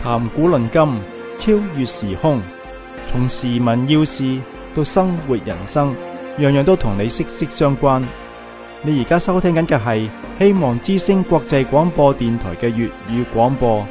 談古論今，超越時空，從時聞要事到生活人生，樣樣都同你息息相關。你而家收聽緊嘅係希望之聲國際廣播電台嘅粵語廣播。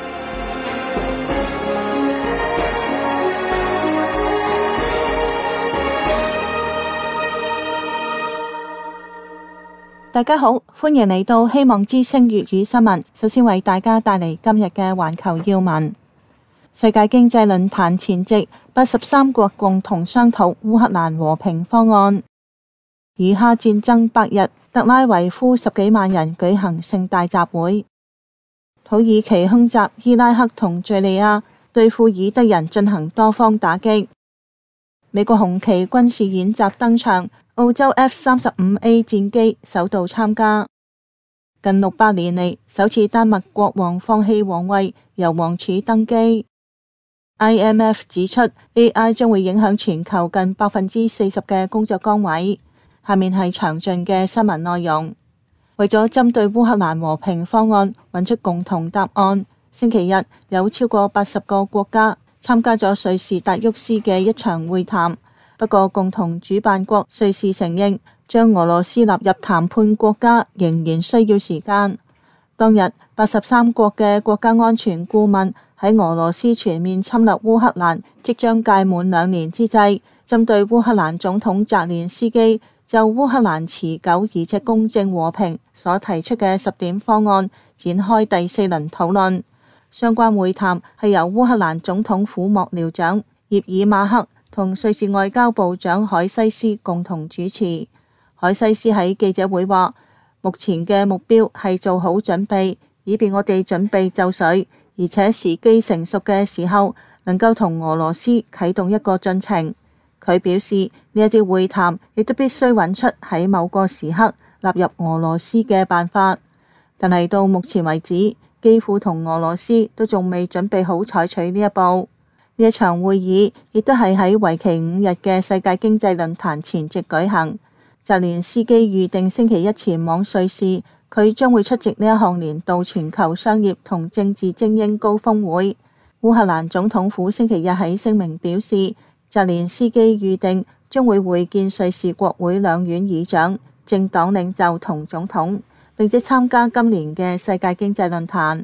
大家好，歡迎嚟到希望之聲粵語新聞。首先為大家帶嚟今日嘅環球要聞。世界經濟論壇前夕，83國共同商討烏克蘭和平方案。以哈戰爭100日，特拉維夫10幾萬人舉行盛大集會。土耳其空襲伊拉克同敘利亞，對庫爾德人進行多方打擊。美國紅旗軍事演習登場，澳洲 F-35A 戰機首度參加。近600年嚟，首次丹麥國王放棄皇位，由王儲登基。IMF 指出 AI 將會影響全球近40%嘅工作崗位。下面係詳盡嘅新聞內容。為咗針對烏克蘭和平方案揾出共同答案，星期日有超過80個國家參加咗瑞士達沃斯嘅一場會談。不過，共同主辦國瑞士承認將俄羅斯納入談判國家仍然需要時間。當日83國嘅國家安全顧問喺俄羅斯全面侵略烏克蘭即將屆滿2年之際，針對烏克蘭總統澤連斯基就烏克蘭持久而且公正和平所提出嘅10點方案展開第4輪討論。相關會談係由烏克蘭總統府幕僚長葉爾馬克同瑞士外交部長海西斯共同主持。海西斯喺記者會話：目前嘅目標係做好準備，以便我哋準備就緒，而且時機成熟嘅時候能夠同俄羅斯啟動一個進程。佢表示呢一啲會談亦都必須揾出喺某個時刻納入俄羅斯嘅辦法，但係到目前為止，基輔同俄羅斯都仲未準備好採取呢一步。呢一場會議亦都係喺為期5日嘅世界經濟論壇前夕舉行。澤連斯基預定星期一前往瑞士，佢將會出席呢一項年度全球商業同政治精英高峰會。烏克蘭總統府星期日喺聲明表示，澤連斯基預定將會會見瑞士國會兩院議長、政黨領袖同總統，並且參加今年嘅世界經濟論壇。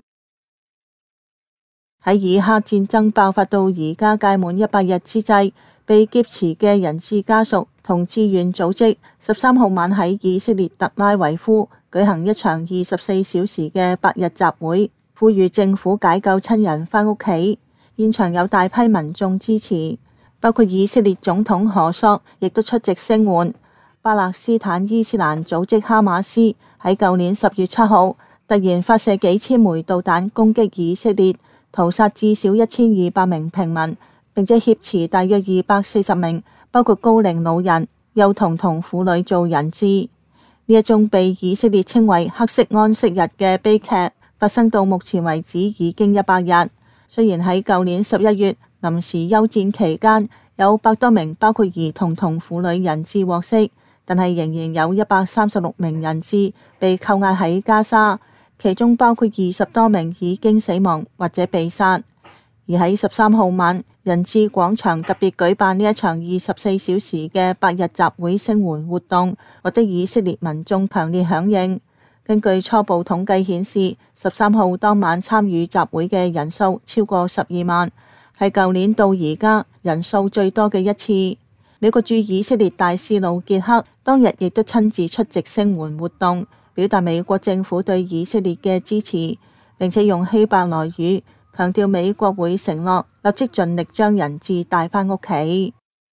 喺以哈戰爭爆發到而家屆滿100日之際，被劫持嘅人質家屬同志願組織13號晚喺以色列特拉維夫舉行一場24小時嘅100日集會，呼籲政府解救親人返屋企。現場有大批民眾支持，包括以色列總統何索亦都出席聲援。巴勒斯坦伊斯蘭組織哈馬斯喺舊年10月7號突然發射幾千枚導彈攻擊以色列，屠殺至少1200名平民，並且挾持大約240名，包括高齡老人、幼童同婦女做人質。呢一宗被以色列稱為黑色安息日嘅悲劇，發生到目前為止已經100日。雖然喺舊年11月臨時休戰期間有100多名包括兒童同婦女人質獲釋，但係仍然有136名人質被扣押喺加沙，其中包括20多名已經死亡或者被殺。而喺13號晚，人質廣場特別舉辦呢一場24小時嘅100日集會聲援活動，獲得以色列民眾強烈響應。根據初步統計顯示，13號當晚參與集會嘅人數超過12萬，係舊年到而家人數最多嘅一次。美國駐以色列大使盧傑克當日亦都親自出席聲援活動，表達美國政府對以色列嘅支持，並且用希伯來語強調美國會承諾立即盡力將人質帶返屋企。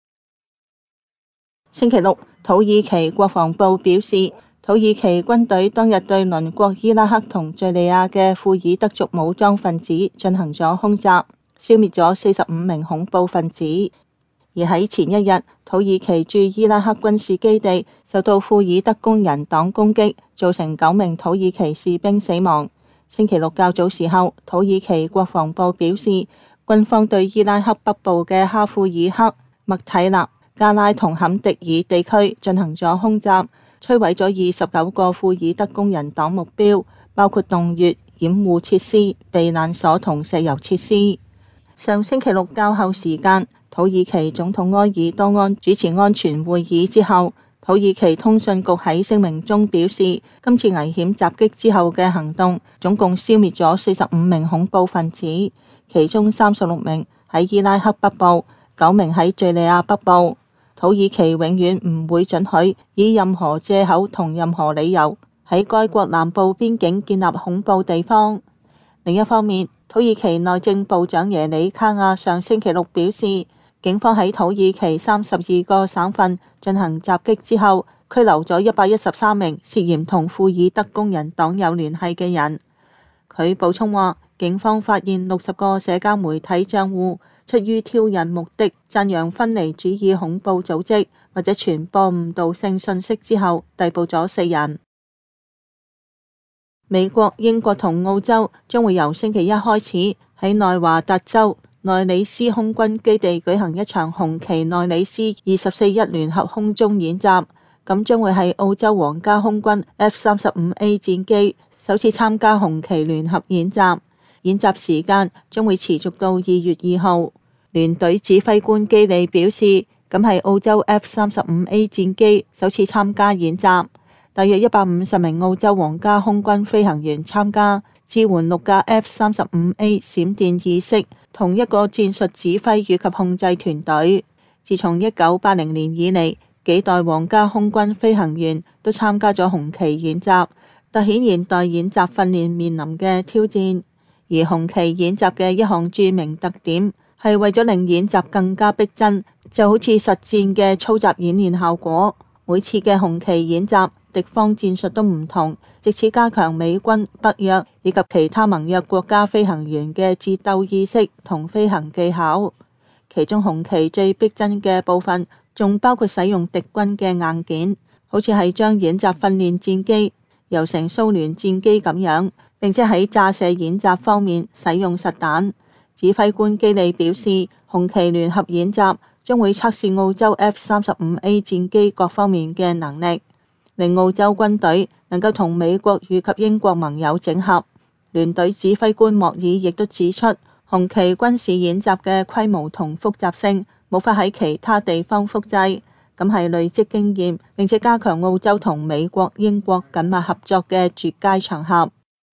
星期六，土耳其國防部表示，土耳其軍隊當日對鄰國伊拉克同敘利亞嘅庫爾德族武裝分子進行咗空襲，消滅咗45名恐怖分子。而喺前一日，土耳其駐伊拉克軍事基地受到庫爾德工人黨攻擊，造成9名土耳其士兵死亡。星期六較早時候，土耳其國防部表示，軍方對伊拉克北部嘅哈庫爾克、麥提納、加拉同坎迪爾地區進行咗空襲，摧毀咗29個庫爾德工人黨目標，包括洞穴、 掩護設施、避難所同石油設施。上星期六較後時間，土耳其總統埃爾多安主持安全會議之後，土耳其通訊局喺聲明中表示，今次危險襲擊之後嘅行動總共消滅咗45名恐怖分子，其中36名喺伊拉克北部，9名喺敘利亞北部。土耳其永遠唔會准許以任何借口同任何理由喺該國南部邊境建立恐怖地方。另一方面，土耳其內政部長耶里卡亞上星期六表示，警方喺土耳其32個省份進行襲擊之後，拘留咗113名涉嫌同庫爾德工人黨有聯繫嘅人。佢補充話，警方發現60個社交媒體賬戶出於挑釁目的讚揚分離主義恐怖組織或者傳播誤導性信息之後，逮捕咗4人。美國、英國同澳洲將會由星期一開始喺內華達州內里斯空軍基地舉行一場紅旗內里斯24-1聯合空中演習，咁將會係澳洲皇家空軍 F-35A 戰機首次參加紅旗聯合演習。演習時間將會持續到2月2號。聯隊指揮官基利表示，咁係澳洲 F-35A 戰機首次參加演習，大約150名澳洲皇家空軍飛行員參加，支援6架 F-35A 閃電意識同一個戰術指揮與及控制團隊。自從1980年以嚟，幾代皇家空軍飛行員都參加咗紅旗演習，凸顯現代演習訓練面臨嘅挑戰。而紅旗演習嘅一項著名特點係為咗令演習更加逼真，就好似實戰嘅操習演練效果。每次嘅紅旗演習，敵方戰術都唔同，藉此加強美軍、北約以及其他盟約國家飛行員嘅戰鬥意識同飛行技巧。其中紅旗最逼真嘅部分，仲包括使用敵軍嘅硬件，好似係將演習訓練戰機油成蘇聯戰機咁樣，並且喺炸射演習方面使用實彈。指揮官基利表示，紅旗聯合演習將會測試澳洲 F-35A 戰機各方面嘅能力，令澳洲軍隊能夠同美國與及英國盟友整合。聯隊指揮官莫爾亦都指出，紅旗軍事演習嘅規模同複雜性無法喺其他地方複製，咁係累積經驗並且加強澳洲同美國、英國緊密合作嘅絕佳場合。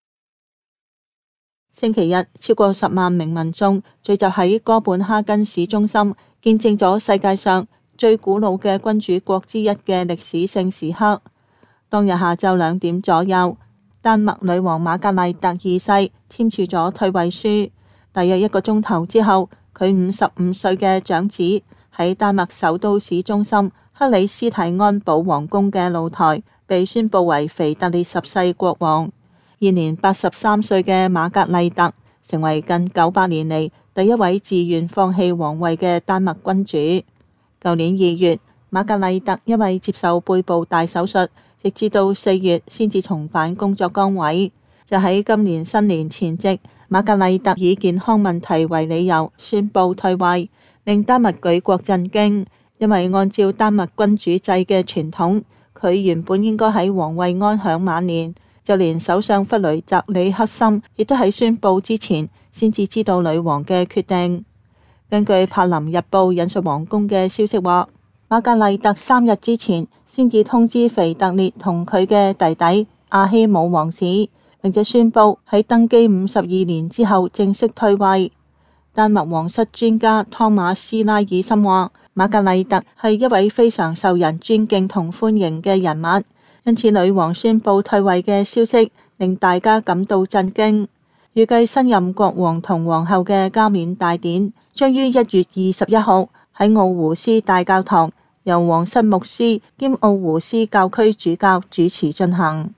星期日，超過10萬名民眾聚集喺哥本哈根市中心，見證咗世界上最古老嘅君主國之一嘅歷史性時刻。當日下晝2點左右，丹麥女王瑪格麗特二世簽署咗退位書。大約1個鐘頭之後，佢55歲嘅長子喺丹麥首都市中心克里斯蒂安堡皇宮嘅露台被宣布為腓特烈10世國王。現年83歲嘅瑪格麗特成為近900年嚟第一位自願放棄皇位嘅丹麥君主。舊年2月，瑪格麗特因為接受背部大手術，直至到4月先至重返工作崗位。就喺今年新年前夕，瑪格麗特以健康問題為理由宣布退位，令丹麥舉國震驚。因為按照丹麥君主制嘅傳統，佢原本應該喺皇位安享晚年。就連首相弗雷澤里克森亦都喺宣布之前先至知道女王嘅決定。根據柏林日報引述皇宮嘅消息話，瑪格麗特3日之前先至通知腓特烈同佢嘅弟弟阿希姆王子，並且宣布喺登基52年之後正式退位。丹麥皇室專家湯馬斯拉爾森話，瑪格麗特係一位非常受人尊敬同歡迎嘅人物。因此，女王宣布退位嘅消息令大家感到震驚。預計新任國王同皇后嘅加冕大典將於1月21號喺奧胡斯大教堂由皇室牧師兼奧胡斯教區主教主持進行。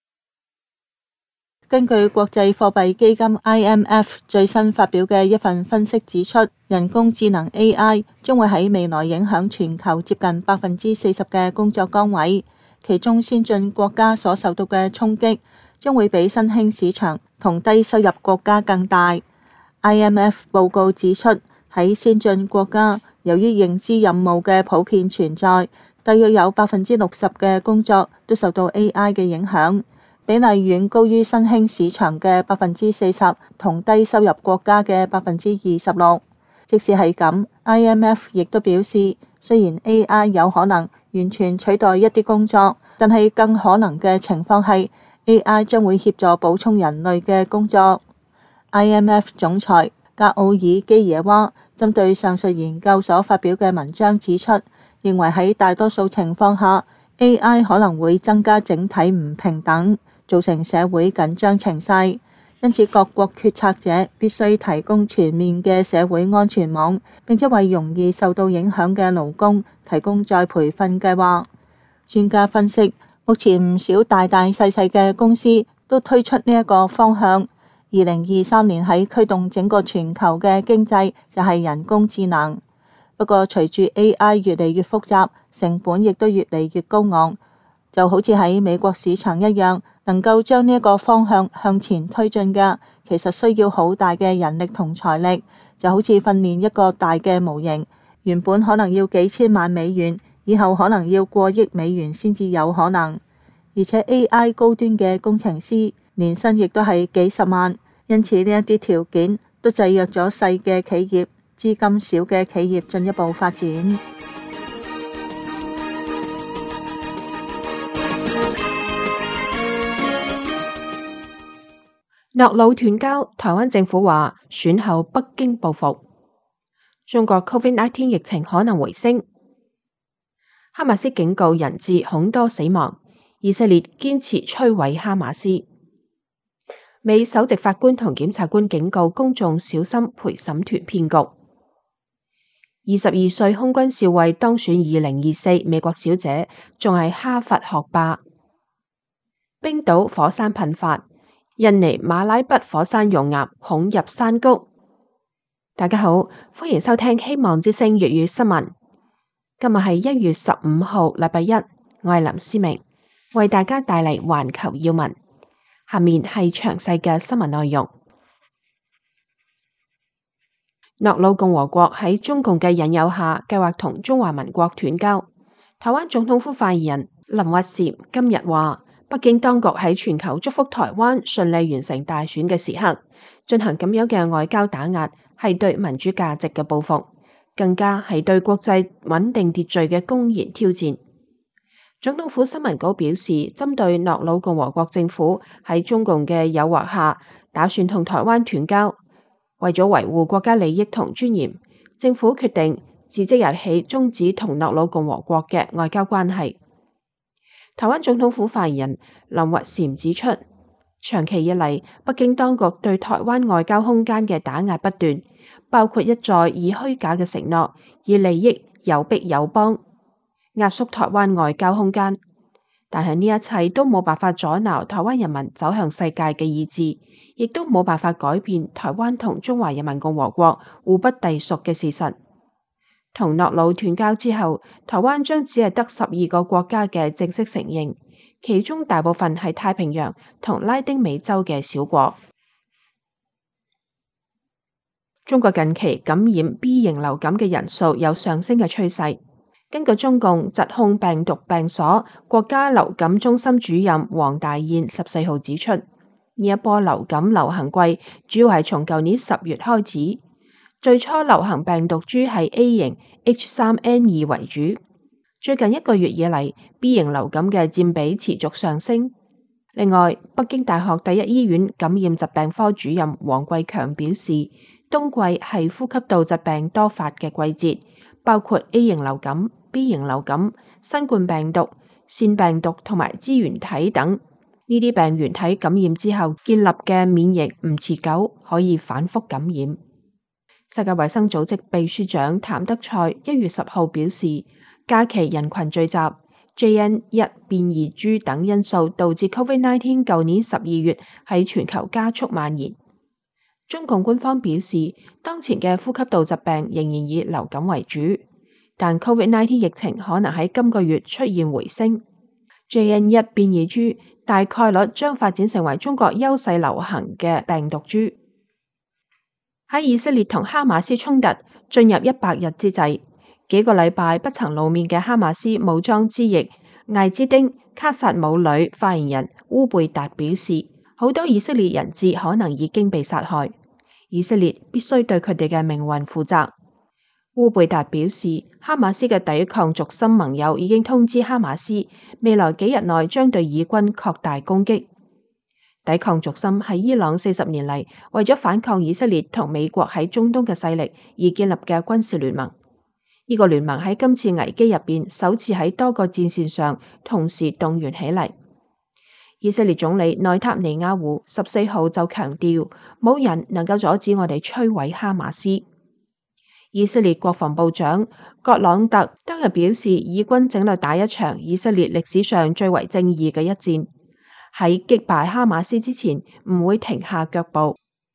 根據國際貨幣基金 IMF 最新發表嘅一份分析指出，人工智能 AI 將會喺未來影響全球接近40%嘅工作崗位。其中先進國家所受到嘅衝擊將會比新興市場同低收入國家更大。IMF 報告指出，喺先進國家，由於認知任務嘅普遍存在，大約有60%嘅工作都受到 AI 嘅影響， 比例遠高於新興市場嘅40%同低收入國家嘅26%。即使係咁 ，IMF 亦都表示，雖然 AI 有可能完全取代一啲工作，但係更可能嘅情況係 AI 將會協助補充人類嘅工作。IMF 總裁格奧爾基耶娃針對上述研究所發表嘅文章指出，認為喺大多數情況下 AI 可能會增加整體唔平等，造成社會緊張情勢，因此各國決策者必須提供全面嘅社會安全網，並且為容易受到影響嘅勞工提供再培訓計劃。專家分析，目前唔少大大細細嘅公司都推出呢一個方向。2023年喺驅動整個全球嘅經濟就係人工智能。不過隨住 AI 越嚟越複雜，成本亦都越嚟越高昂，就好似喺美國市場一樣，能夠將呢一個方向前推進嘅，其實需要好大嘅人力同財力，就好似訓練一個大嘅模型，原本可能要幾千萬美元，以後可能要過億美元先至有可能。而且 AI 高端嘅工程師年薪亦都係幾十萬，因此呢一啲條件都制約咗細嘅企業、資金少嘅企業進一步發展。 諾魯斷交，台灣政府話選後北京報復。中國 COVID-19 疫情可能回升。哈馬斯警告人質恐多死亡，以色列堅持摧毀哈馬斯。美首席法官同檢察官警告公眾小心陪審團騙局。22歲空軍少尉當選2024美國小姐，仲係哈佛學霸。冰島火山噴發，印尼馬拉畢火山熔岩恐入山谷。大家好，歡迎收聽希望之聲粵語新聞。今日係1月15號，禮拜一，我係林思明，為大家帶嚟環球要聞。下面係詳細嘅新聞內容。諾魯共和國喺中共嘅引誘下，計劃同中華民國斷交。台灣總統府發言人林鬱嬋今日話，北京當局喺全球祝福台灣順利完成大選嘅時刻，進行咁樣嘅外交打壓，係對民主價值嘅報復，更加係對國際穩定秩序嘅公然挑戰。總統府新聞稿表示，針對諾魯共和國政府喺中共嘅誘惑下，打算同台灣斷交，為咗維護國家利益同尊嚴，政府決定自即日起終止同諾魯共和國嘅外交關係。台灣總統府發言人林鬱嬋指出，長期以嚟，北京當局對台灣外交空間嘅打壓不斷，包括一再以虛假嘅承諾，以利益誘逼友邦，壓縮台灣外交空間，但係呢一切都冇辦法阻撓台灣人民走向世界嘅意志，亦都冇辦法改變台灣同中華人民共和國互不隸屬嘅事實。同諾魯斷交之後，台灣將只係得12個國家嘅正式承認，其中大部分係太平洋同拉丁美洲嘅小國。中國近期感染 B 型流感嘅人數有上升嘅趨勢。根據中共疾控病毒病所國家流感中心主任黃大燕14號指出，呢一波流感流行季主要係從舊年10月開始，最初流行病毒株係 A 型 H3N2 為主，最近1個月以嚟 B 型流感嘅佔比持續上升。另外，北京大學第一醫院感染疾病科主任黃貴強表示，冬季係呼吸道疾病多發嘅季節，包括 A 型流感、B 型流感、新冠病毒、腺病毒同埋支原體等。呢啲病原體感染之後建立嘅免疫唔持久，可以反覆感染。世界衛生組織秘書長譚德塞1月10號表示，假期人群聚集、JN1 變異株等因素導致 COVID-19 舊年12月喺全球加速蔓延。中共官方表示，當前嘅呼吸道疾病仍然以流感為主，但 COVID-19 疫情可能喺今個月出現回升。JN1 變異株大概率將發展成為中國優勢流行嘅病毒株。喺以色列同哈馬斯衝突進入100日之際，幾個禮拜不曾露面嘅哈馬斯武裝之翼艾茲丁卡薩姆旅發言人烏貝達表示，好多以色列人質可能已經被殺害，以色列必須對佢哋嘅命運負責。烏貝達表示，哈馬斯嘅抵抗軸心盟友已經通知哈馬斯，未來幾日內將對以軍擴大攻擊。抵抗軸心係伊朗40年嚟為咗反抗以色列同美國喺中東嘅勢力而建立嘅軍事聯盟。呢個聯盟喺今次危機入邊首次喺多個戰線上同時動員起嚟。以色列總理內塔尼亞胡14號就強調，冇人能夠阻止我哋摧毀哈馬斯。以色列國防部長葛朗特當日表示，以軍正在打一場以色列歷史上最為正義嘅一戰。喺擊敗哈馬斯之前，唔會停下腳步。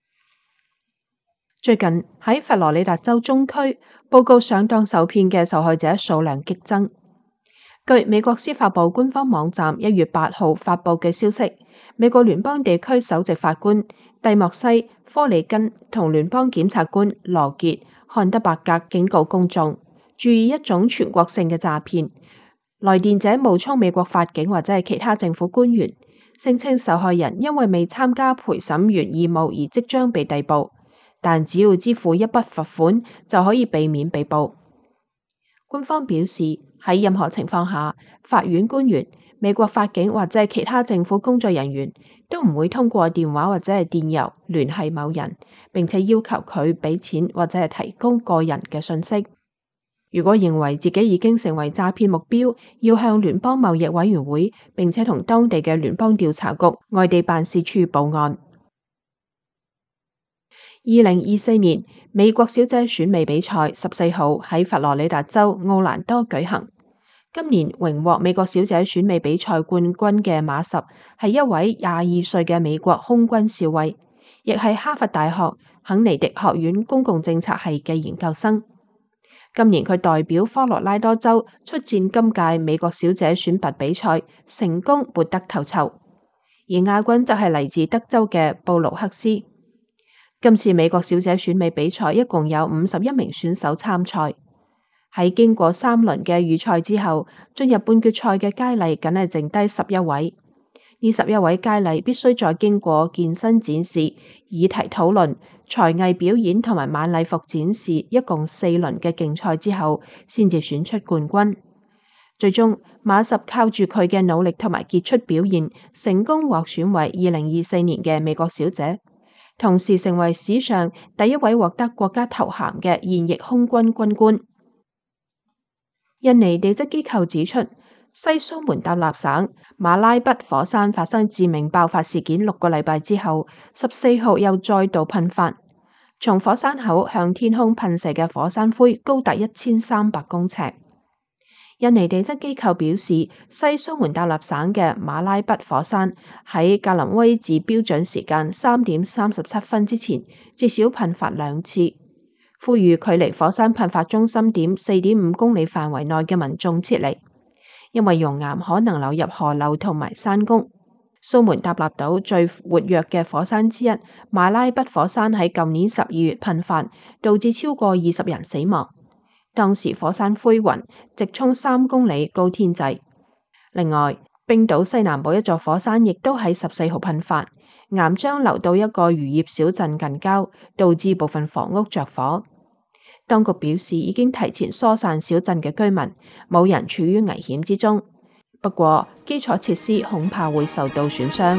最近喺佛羅里達州中區，報告上當受騙嘅受害者數量激增。據美國司法部官方網站1月8號發佈嘅消息，美國聯邦地區首席法官蒂莫西·科里根同聯邦檢察官羅傑·漢德伯格警告公眾注意一種全國性嘅詐騙。來電者冒充美國法警或者係其他政府官員，聲稱受害人因為未參加陪審員義務而即將被逮捕，但只要支付一筆罰款就可以避免被捕。官方表示，喺任何情況下，法院官員、美國法警或者係其他政府工作人員都唔會通過電話或者係電郵聯繫某人，並且要求佢俾錢或者係提供個人嘅信息。如果認為自己已經成為詐騙目標，要向聯邦貿易委員會並且同當地嘅聯邦調查局外地辦事處報案。2024年美國小姐選美比賽14號喺佛羅里達州奧蘭多舉行。今年榮獲美國小姐選美比賽冠軍嘅馬什係一位22歲嘅美國空軍少尉，亦係哈佛大學肯尼迪學院公共政策系嘅研究生。今年佢代表科羅拉多州出戰今屆美國小姐選拔比賽，成功奪得頭籌，而亞軍則係嚟自德州嘅布魯克斯。今次美國小姐選美比賽一共有51名選手參賽，喺經過3輪嘅預賽之後，進入半決賽嘅佳麗僅係剩低11位。呢11位佳麗必須再經過健身展示、議題討論、才藝表演同埋晚禮服展示，一共4輪嘅競賽之後，先至選出冠軍。最終，馬什靠住佢嘅努力同埋傑出表現，成功獲選為2024年嘅美國小姐，同時成為史上第一位獲得國家頭銜嘅現役空軍軍官。印尼地質機構指出，西蘇門答臘省馬拉畢火山發生致命爆發事件6個禮拜之後，14號又再度噴發，從火山口向天空噴射嘅火山灰高達1300公尺。印尼地質機構表示，西蘇門答臘省嘅馬拉畢火山喺格林威治標準時間3點37分之前至少噴發2次，呼籲距離火山噴發中心點4.5公里範圍內嘅民眾撤離，因為熔岩可能流入河流同埋山谷。蘇門答臘島最活躍嘅火山之一馬拉畢火山喺舊年12月噴發，導致超過20人死亡。當時火山灰雲直衝3公里高天際。另外，冰島西南部一座火山亦都喺14號噴發，岩漿流到一個漁業小鎮近郊，導致部分房屋着火。當局表示已經提前疏散小鎮嘅居民，冇人處於危險之中。不過，基礎設施恐怕會受到損傷。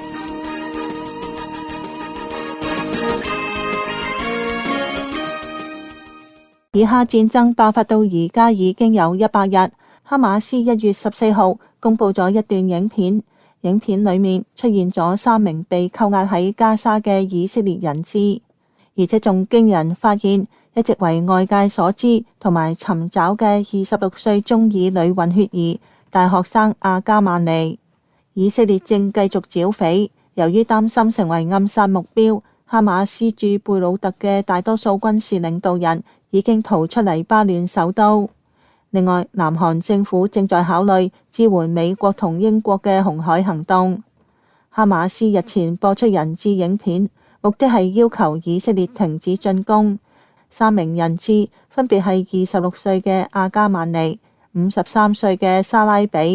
以哈戰爭爆發到而家已經有100日，哈馬斯1月14號公佈咗一段影片，影片裡面出現咗3名被扣押喺加沙嘅以色列人質，而且仲驚人發現一直為外界所知同埋尋找嘅26歲中以女混血兒大學生阿加曼尼。以色列正繼續剿匪，由於擔心成為暗殺目標，哈馬斯駐貝魯特嘅大多數軍事領導人已經逃出黎巴嫩首都。另外，南韓政府正在考慮支援美國同英國嘅紅海行動。哈馬斯日前播出人質影片，目的係要求以色列停止進攻。3名人質分別係26歲嘅阿加曼尼、53歲嘅沙拉比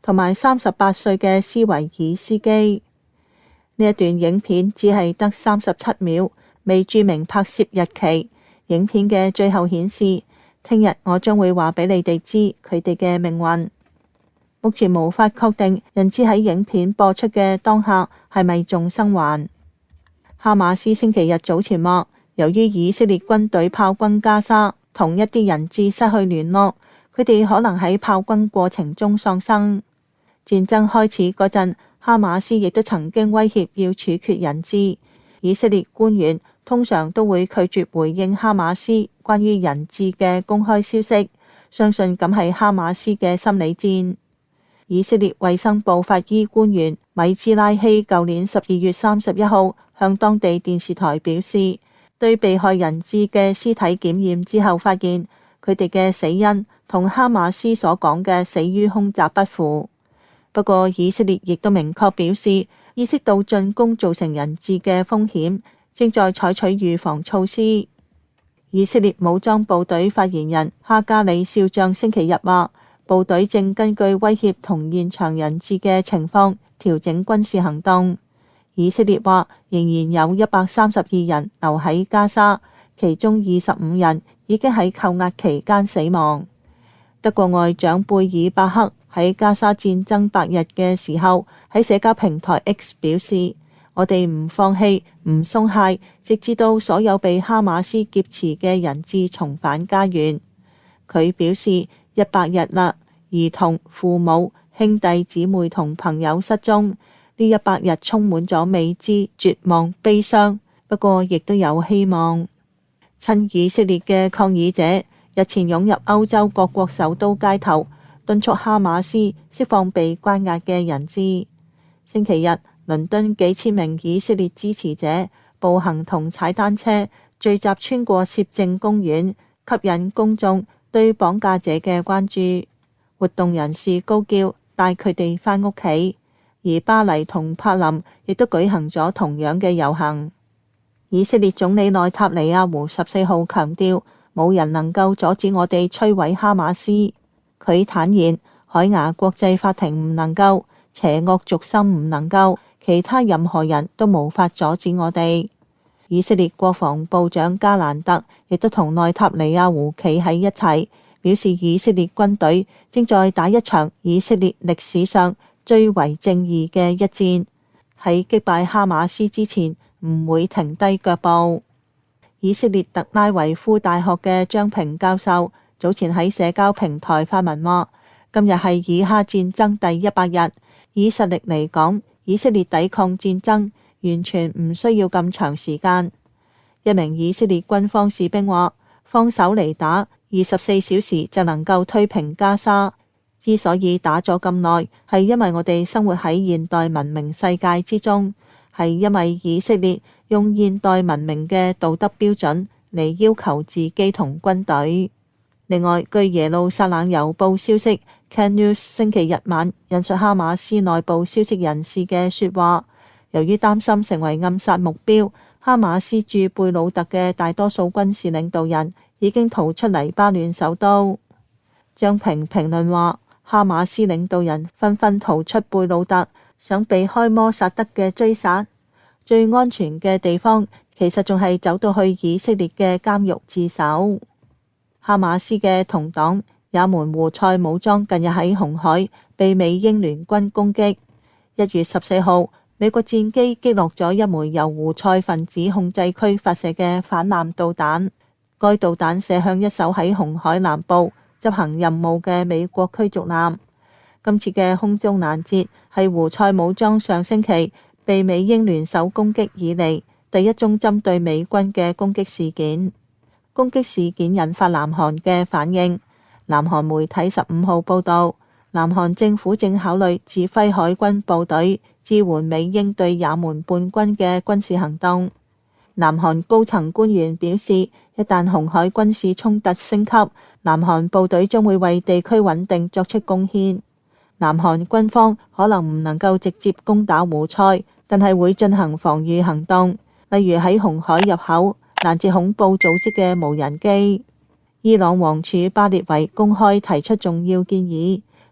同埋38歲嘅斯維爾斯基。呢一段影片只係得37秒，未註明拍攝日期。影片嘅最後顯示，聽日我將會話俾你哋知佢哋嘅命運。目前無法確定人質喺影片播出嘅當下係咪仲生還。哈馬斯星期日早前話，由於以色列軍隊炮轟加沙，同一啲人質失去聯絡，佢哋可能喺炮轟過程中喪生。戰爭開始嗰陣，哈馬斯亦都曾經威脅要處決人質。以色列官員通常都會拒絕回應哈馬斯關於人質嘅公開消息，相信咁係哈馬斯嘅心理戰。以色列衛生部法醫官員米茲拉希舊年12月31號向當地電視台表示，對被害人質嘅屍體檢驗之後發現，佢哋嘅死因同哈馬斯所講嘅死於空襲不符。不過以色列亦都明確表示，意識到進攻造成人質嘅風險，正在採取預防措施。以色列武裝部隊發言人哈加里少將星期日話，部隊正根據威脅同現場人質嘅情況調整軍事行動。以色列話仍然有132人留喺加沙，其中25人已經喺扣押期間死亡。德國外長貝爾伯克喺加沙戰爭100日嘅時候，喺社交平台 X 表示，我哋唔放棄、唔鬆懈，直至到所有被哈馬斯劫持嘅人質重返家園。佢表示100日啦，兒童、父母、兄弟姊妹同朋友失蹤，呢100日充滿咗未知、絕望、悲傷，不過亦都有希望。親以色列嘅抗議者日前湧入歐洲各國首都街頭，敦促哈馬斯釋放被關押嘅人質。星期日，倫敦幾千名以色列支持者步行同踩單車聚集穿過攝政公園，吸引公眾對綁架者嘅關注。活動人士高叫帶佢哋返屋企，而巴黎同柏林亦都舉行咗同樣嘅遊行。以色列總理內塔尼亞胡14號強調，冇人能夠阻止我哋摧毀哈馬斯。佢坦言，海牙國際法庭唔能夠，邪惡軸心唔能夠，其他任何人都無法阻止我哋。以色列國防部長加蘭特亦都同內塔尼亞胡企喺一齊，表示以色列軍隊正在打一場以色列歷史上最為正義嘅一戰，喺擊敗哈馬斯之前唔會停低腳步。以色列特拉維夫大學嘅張平教授早前喺社交平台發文話，今日係以哈戰爭第100日，以實力嚟講，以色列抵抗戰爭完全唔需要咁長時間。一名以色列軍方士兵話，放手嚟打，24小時就能夠推平加沙。之所以打咗咁耐，係因為我哋生活喺現代文明世界之中，係因為以色列用現代文明嘅道德標準嚟要求自己同軍隊。另外，據耶路撒冷郵報消息 Can News 星期日晚引述哈馬斯內部消息人士嘅說話，由於擔心成為暗殺目標，哈馬斯駐貝魯特嘅大多數軍事領導人已經逃出黎巴嫩首都。張平評論話，哈馬斯領導人紛紛逃出貝魯特，想避開摩薩德嘅追殺。最安全嘅地方其實仲係走到去以色列嘅監獄自首。哈馬斯嘅同黨也門胡塞武裝近日喺紅海被美英聯軍攻擊。1月14號，美國戰機擊落咗一枚由胡塞分子控制區發射嘅反艦導彈，該導彈射向一艘喺紅海南部執行任務嘅美國驅逐艦。今次嘅空中攔截係胡塞武裝上星期被美英聯手攻擊以嚟第一宗針對美軍嘅攻擊事件。攻擊事件引發南韓嘅反應。南韓媒體15號報道，南韓政府正考慮指揮海軍部隊支援美英對也門叛軍嘅軍事行動。南韓高層官員表示，一旦紅海軍事衝突升級，南韓部隊將會為地區穩定作出貢獻。南韓軍方可能唔能夠直接攻打胡塞，但係會進行防禦行動，例如喺紅海入口攔截恐怖組織嘅無人機。伊朗王儲巴列維公開提出重要建議，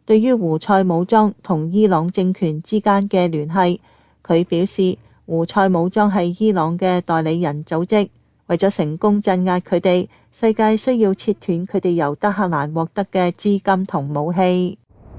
對於胡塞武裝同伊朗政權之間嘅聯繫，佢表示胡塞武裝係伊朗嘅代理人組織，為咗成功鎮壓佢哋，世界需要切斷佢哋由德黑蘭獲得嘅資金同武器。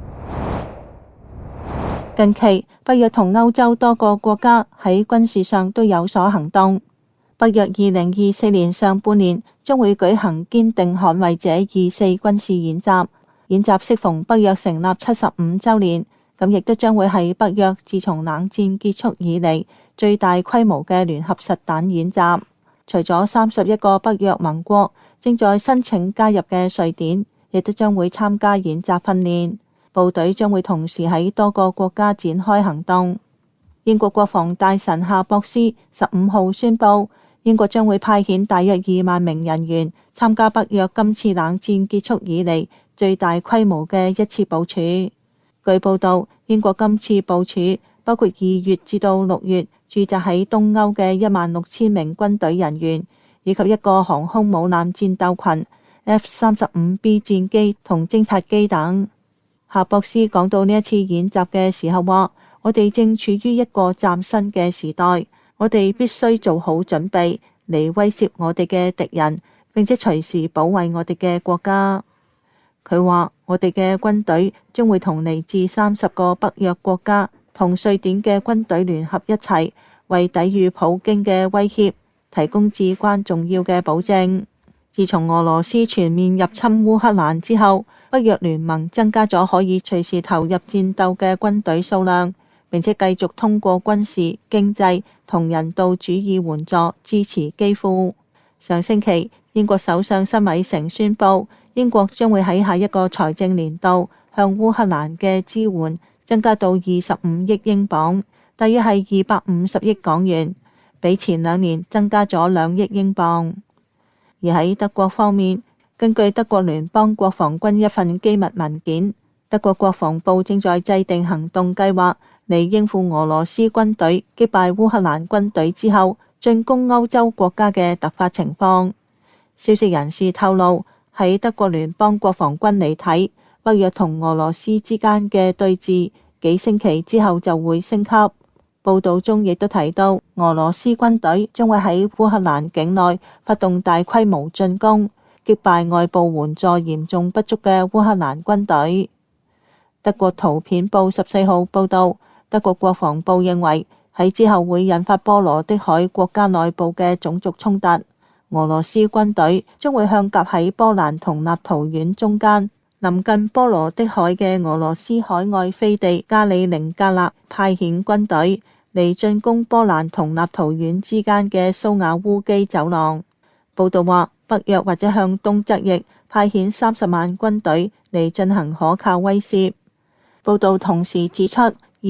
近期，北約同歐洲多個國家喺軍事上都有所行動。北約2024年上半年將會舉行堅定捍衛者24軍事演習，演習適逢北約成立75週年，咁亦都將會係北約自從冷戰結束以嚟最大規模嘅聯合實彈演習。除咗31個北約盟國正在申請加入嘅瑞典，亦都將會參加演習訓練。部隊將會同時喺多個國家展開行動。英國國防大臣夏博斯15號宣布，英國將會派遣大約2萬名人員參加北約今次冷戰結束以嚟最大規模嘅一次部署。據報道，英國今次部署包括2月至到6月駐紮喺東歐嘅16000名軍隊人員，以及一個航空母艦戰鬥群、F-35B 戰機同偵察機等。夏博斯講到呢一次演習嘅時候話，我哋正處於一個嶄新嘅時代，我哋必須做好準備嚟威懾我哋嘅敵人，並且隨時保衛我哋嘅國家。佢話我哋嘅軍隊將會同嚟自30個北約國家同瑞典嘅軍隊聯合一齊，為抵禦普京嘅威脅提供至關重要嘅保證。自從俄羅斯全面入侵烏克蘭之後，北約聯盟增加咗可以隨時投入戰鬥嘅軍隊數量，並且繼續通過軍事、經濟同人道主義援助支持基輔。上星期，英國首相辛偉誠宣布，英國將會喺下一個財政年度向烏克蘭嘅支援增加到25億英鎊，大約係250億港元，比前2年增加咗2億英鎊。而喺德國方面，根據德國聯邦國防軍一份機密文件，德國國防部正在制定行動計劃嚟應付俄羅斯軍隊擊敗烏克蘭軍隊之後進攻歐洲國家嘅突發情況。消息人士透露，喺德國聯邦國防軍嚟睇，北約同俄羅斯之間嘅對峙幾星期之後就會升級。報道中亦都提到，俄羅斯軍隊將會喺烏克蘭境內發動大規模進攻，擊敗外部援助嚴重不足嘅烏克蘭軍隊。德國圖片報14號報道，德國國防部認為喺之後會引發波羅的海國家內部嘅種族衝突。俄羅斯軍隊將會向夾喺波蘭同立陶宛中間，臨近波羅的海嘅俄羅斯海外飛地加里寧格勒派遣軍隊嚟進攻波蘭同立陶宛之間嘅蘇瓦烏基走廊。報道話，北約或者向東側翼派遣30萬軍隊嚟進行可靠威懾。報道同時指出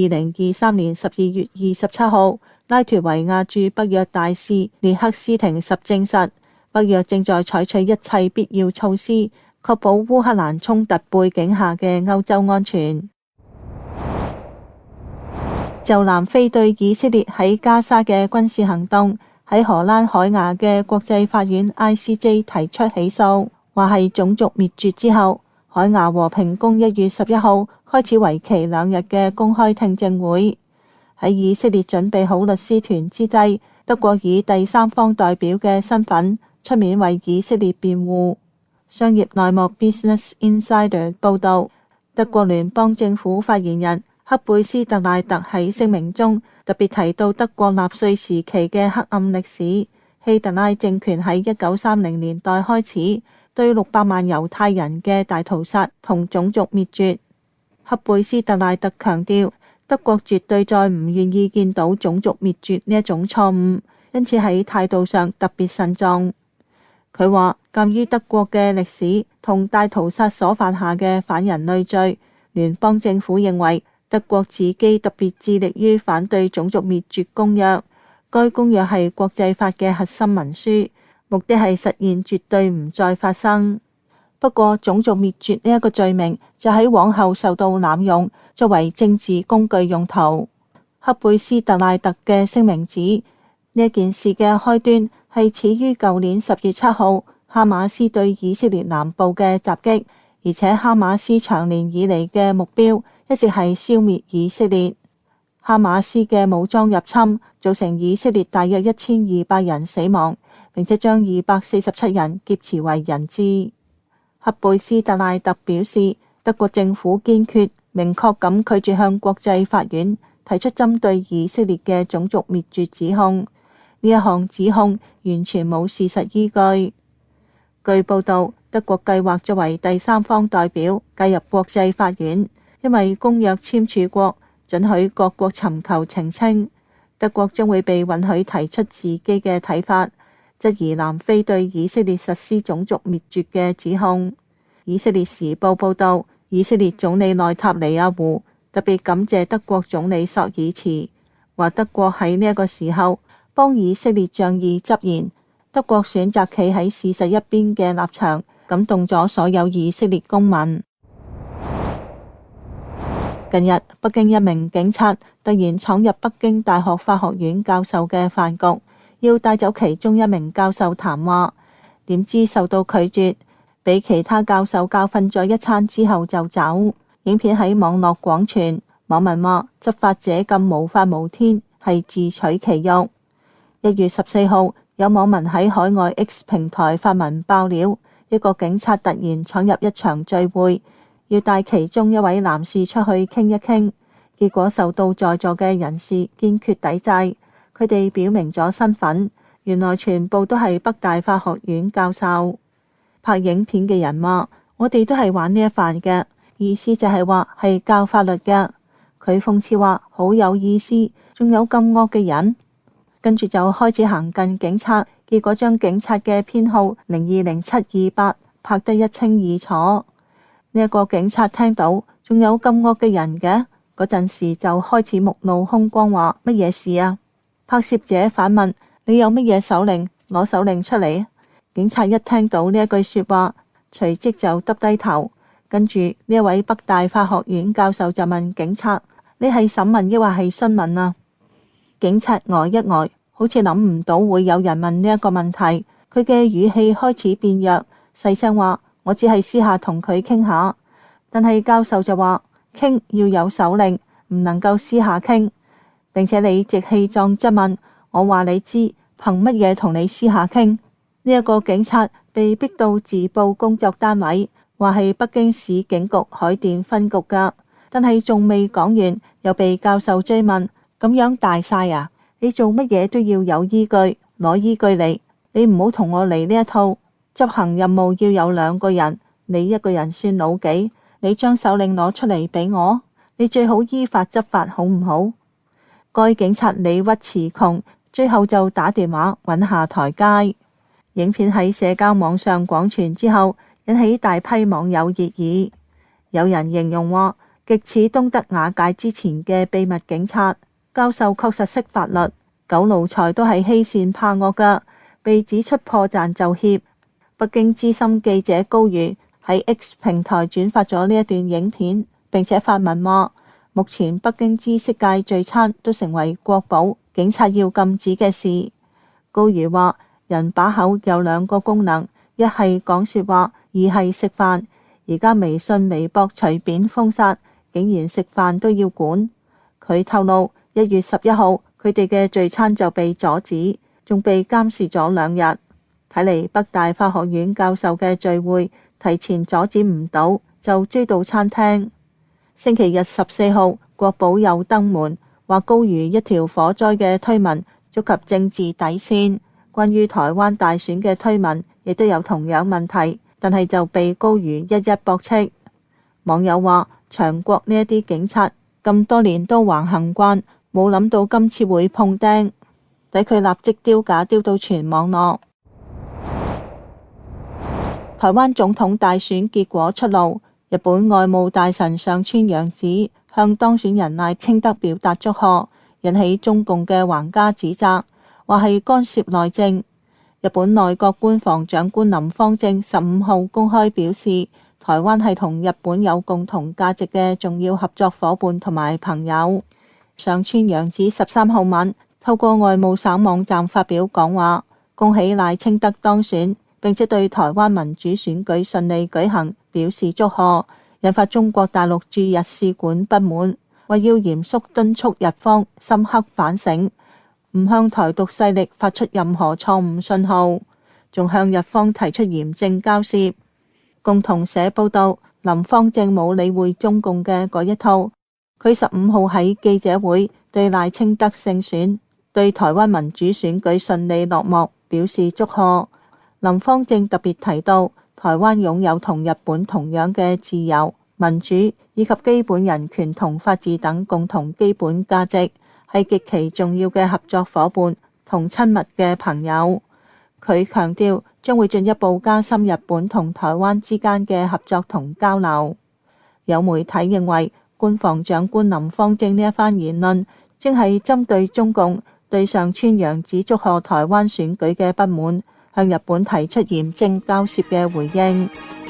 ，2023年12月27號，拉脫維亞駐北約大使列克斯廷什證實，北約正在採取一切必要措施，確保烏克蘭衝突背景下嘅歐洲安全。就南非對以色列喺加沙嘅軍事行動，喺荷蘭海牙嘅國際法院 ICJ 提出起訴，話係種族滅絕之後，海牙和平宮1月11號開始為期2日嘅公開聽證會。喺以色列準備好律師團之際，德國以第三方代表嘅身份出面為以色列辯護。商業內幕 Business Insider 報道，德國聯邦政府發言人克貝斯特賴特喺聲明中特別提到德國納粹時期嘅黑暗歷史。希特拉政權喺1930年代開始對600萬猶太人嘅大屠殺同種族滅絕。克貝斯特賴特強調，德國絕對再唔願意見到種族滅絕呢一種錯誤，因此喺態度上特別慎重。佢話，鑑於德國嘅歷史同大屠殺所犯下嘅反人類罪，聯邦政府認為德國自己特別致力於反對種族滅絕公約。該公約係國際法嘅核心文書，目的係實現絕對唔再發生。不過，種族滅絕呢一個罪名就喺往後受到濫用，作為政治工具用途。克貝斯特賴特嘅聲明指，呢件事嘅開端係始於舊年10月7號哈馬斯對以色列南部嘅襲擊， 而且哈馬斯長年以嚟嘅目標一直係消滅以色列。哈馬斯嘅武裝入侵造成以色列大約1200人死亡，並且將247人劫持為人質。赫貝斯特賴特表示，德國政府堅決明確咁拒絕向國際法院提出針對以色列嘅種族滅絕指控，呢一項指控完全冇事實依據。據報道，德國計劃作為第三方代表介入國際法院，因為公約簽署國准許各國尋求澄清，德國將會被允許提出自己嘅睇法，質疑南非對以色列實施種族滅絕嘅指控。以色列時報報道，以色列總理內塔尼亞胡特別感謝德國總理朔爾茨，話德國喺呢一個時候幫以色列仗義執言，德國選擇企喺事實一邊嘅立場，感動咗所有以色列公民。近日，北京一名警察突然闖入北京大學法學院教授嘅飯局，要帶走其中一名教授談話，點知受到拒絕，俾其他教授教訓咗一餐之後就走。影片喺網絡廣傳，網民話執法者咁無法無天，係自取其辱。1月14號，有網民喺海外 X 平台發文爆料，一個警察突然闖入一場聚會，要帶其中一位男士出去傾一傾，結果受到在座嘅人士堅決抵制。佢哋表明咗身份，原來全部都係北大法學院教授。拍影片嘅人話：我哋都係玩呢一範嘅，意思就係話係教法律嘅。佢諷刺話：好有意思，仲有咁惡嘅人。跟住就開始行近警察，結果將警察嘅編號020728拍得一清二楚。呢一個警察聽到仲有咁惡嘅人嘅嗰陣時，就開始目露凶光，話乜嘢事啊？拍攝者反問：你有乜嘢手令？攞手令出嚟。警察一聽到呢一句說話，隨即就耷低頭。跟住呢一位北大法學院教授就問警察：你係審問抑或係詢問啊？警察呆一呆，好似諗唔到會有人問呢一個問題。佢嘅語氣開始變弱，細聲話：我只係私下同佢傾下。但係教授就話：傾要有手令，唔能夠私下傾，並且理直氣壯質問：我話你知，憑乜嘢同你私下傾？呢一個警察被逼到自報工作單位，話係北京市警局海淀分局噶，但係仲未講完，又被教授追問：咁樣大晒啊？你做乜嘢都要有依據，攞依據嚟，你唔好同我嚟呢一套。執行任務要有2個人，你一個人算老幾？你將手令攞出嚟俾我，你最好依法執法，好唔好？該警察理屈詞窮，最後就打電話搵下台階。影片喺社交網上廣傳之後，引起大批網友熱議。有人形容話，極似東德瓦解之前嘅秘密警察。教授確實識法律，狗奴才都係欺善怕惡噶，被指出破綻就怯。北京資深記者高瑜喺 X 平台轉發咗呢一段影片，並且發文話：目前北京知識界聚餐都成為國寶，警察要禁止嘅事。高瑜話：人把口有2個功能，一係講說話，二係食飯。而家微信微博隨便封殺，竟然食飯都要管。佢透露1月11號佢哋嘅聚餐就被阻止，仲被監視咗2日。睇嚟北大法學院教授嘅聚會提前阻止唔到，就追到餐廳。星期日14號，國寶又登門，話高瑜一條火災嘅推文觸及政治底線。關於台灣大選嘅推文亦都有同樣問題，但係就被高瑜一一駁斥。網友話：長國呢一啲警察咁多年都橫行慣，冇諗到今次會碰釘，抵佢立即丟架丟到全網絡。台灣總統大選結果出爐，日本外務大臣上川陽子向當選人賴清德表達祝賀，引起中共嘅橫加指責，話係干涉內政。日本內閣官房長官林芳正15號公開表示，台灣係同日本有共同價值嘅重要合作夥伴同埋朋友。上川陽子13號晚透過外務省網站發表講話，恭喜賴清德當選， 並且對台灣民主選舉順利舉行表示祝賀，引發中國大陸駐日使館不滿，話要嚴肅敦促日方深刻反省，唔向台獨勢力發出任何錯誤信號，仲向日方提出嚴正交涉。共同社報道，林芳正冇理會中共嘅嗰一套，佢15號喺記者會對賴清德勝選、對台灣民主選舉順利落幕表示祝賀。林芳正特別提到，台灣擁有同日本同樣嘅自由、民主以及基本人權同法治等共同基本價值，係極其重要嘅合作夥伴同親密嘅朋友。佢強調將會進一步加深日本同台灣之間嘅合作同交流。有媒體認為，官房長官林芳正呢一番言論，正係針對中共對上川陽子祝賀台灣選舉嘅不滿，向日本提出嚴正交涉嘅回應。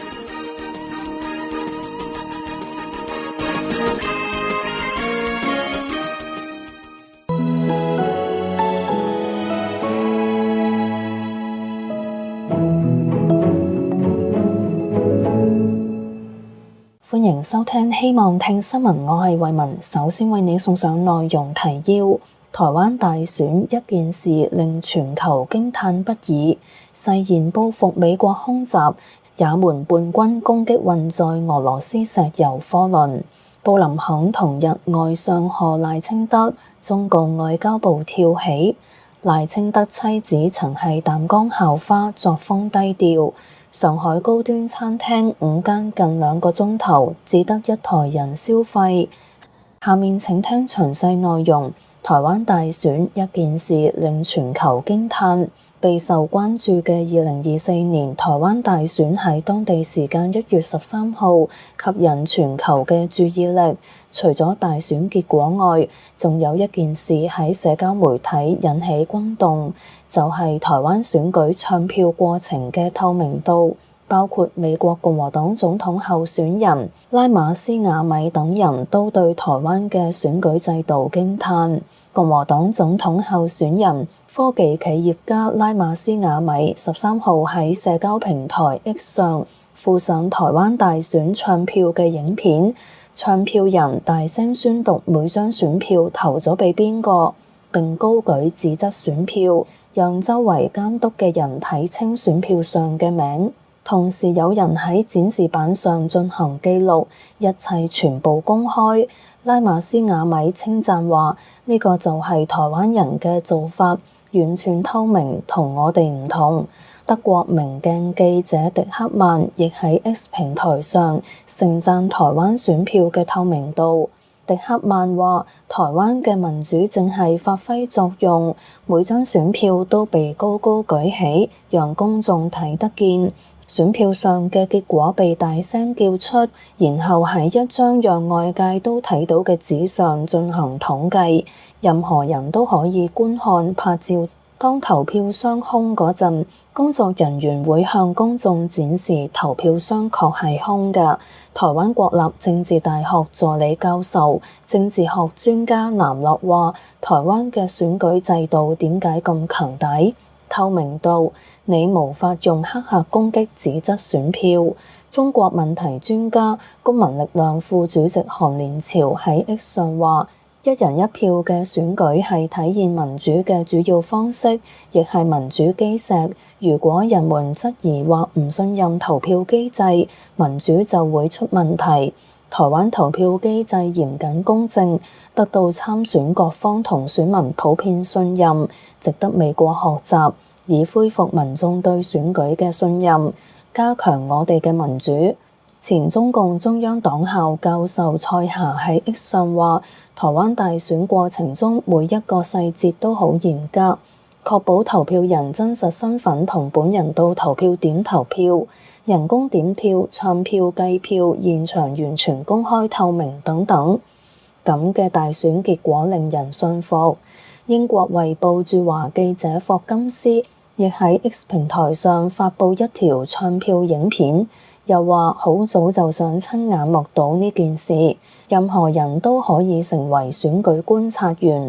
歡迎收聽希望聽新聞，我係慧文。首先為你送上內容提要：台灣大選一件事令全球驚嘆不已，誓言報復美國空襲，也門叛軍攻擊運載俄羅斯石油貨輪。布林肯同日外相賀賴清德，中共外交部跳起。賴清德妻子曾係淡江校花，作風低調。上海高端餐廳5間近2個鐘頭，只得1台人消費。下面請聽詳細內容。台灣大選一件事令全球驚嘆。備受關注嘅2024年台灣大選喺當地時間1月13號吸引全球嘅注意力。除咗大選結果外，仲有一件事喺社交媒體引起轟動，就係台灣選舉唱票過程嘅透明度，包括美國共和黨總統候選人拉馬斯亞米等人都對台灣嘅選舉制度驚嘆。共和黨總統候選人、科技企業家拉馬斯亞米13號喺社交平台 X 上附上台灣大選唱票嘅影片，唱票人大聲宣讀每張選票投咗俾邊個，並高舉紙質選票，讓周圍監督嘅人睇清選票上嘅名。同時有人喺展示板上進行記錄，一切全部公開。拉馬斯亞米稱讚話：呢個就係台灣人嘅做法，完全透明，同我哋唔同。德國明鏡記者迪克曼亦喺 X 平台上盛讚台灣選票嘅透明度。迪克曼話：台灣嘅民主正係發揮作用，每張選票都被高高舉起，讓公眾睇得見。選票上嘅結果被大聲叫出，然後喺一張讓外界都睇到嘅紙上進行統計，任何人都可以觀看拍照。當投票箱空嗰陣，工作人員會向公眾展示投票箱確係空嘅。台灣國立政治大學助理教授、政治學專家藍樂話：台灣嘅選舉制度點解咁強大？透明度，你無法用黑客攻擊紙質選票。中國問題專家、公民力量副主席韓連朝喺 X 上話：一人一票嘅選舉係體現民主嘅主要方式，亦係民主基石。如果人們質疑或唔信任投票機制，民主就會出問題。台灣投票機制嚴謹公正，得到參選各方同選民普遍信任，值得美國學習，以恢復民眾對選舉嘅信任，加強我哋嘅民主。前中共中央黨校教授蔡霞喺 X 上話：台灣大選過程中每一個細節都好嚴格，確保投票人真實身份同本人到投票點投票，人工點票、唱票、計票、現場完全公開透明等等。咁嘅大選結果令人信服。英國衛報駐華記者霍金斯亦喺 X 平台上發布一條唱票影片，又話好早就想親眼目睹呢件事，任何人都可以成為選舉觀察員。